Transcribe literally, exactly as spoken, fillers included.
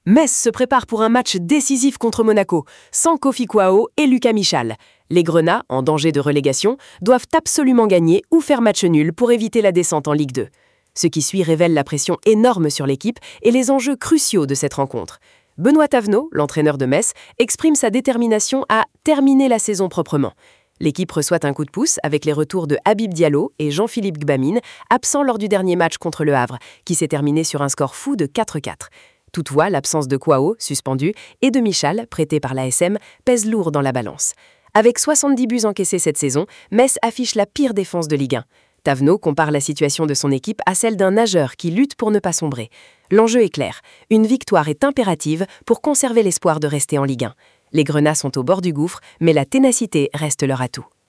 Metz se prépare pour un match décisif contre Monaco, sans Kofi Kouao et Lucas Michal. Les Grenats, en danger de relégation, doivent absolument gagner ou faire match nul pour éviter la descente en Ligue deux. Ce qui suit révèle la pression énorme sur l'équipe et les enjeux cruciaux de cette rencontre. Benoît Thavenot, l'entraîneur de Metz, exprime sa détermination à terminer la saison proprement. L'équipe reçoit un coup de pouce avec les retours de Habib Diallo et Jean-Philippe Gbamine, absents lors du dernier match contre Le Havre, qui s'est terminé sur un score fou de quatre quatre. Toutefois, l'absence de Kouao, suspendu, et de Michal, prêté par l'A S M, pèse lourd dans la balance. Avec soixante-dix buts encaissés cette saison, Metz affiche la pire défense de Ligue un. Thavenot compare la situation de son équipe à celle d'un nageur qui lutte pour ne pas sombrer. L'enjeu est clair, une victoire est impérative pour conserver l'espoir de rester en Ligue un. Les Grenats sont au bord du gouffre, mais la ténacité reste leur atout.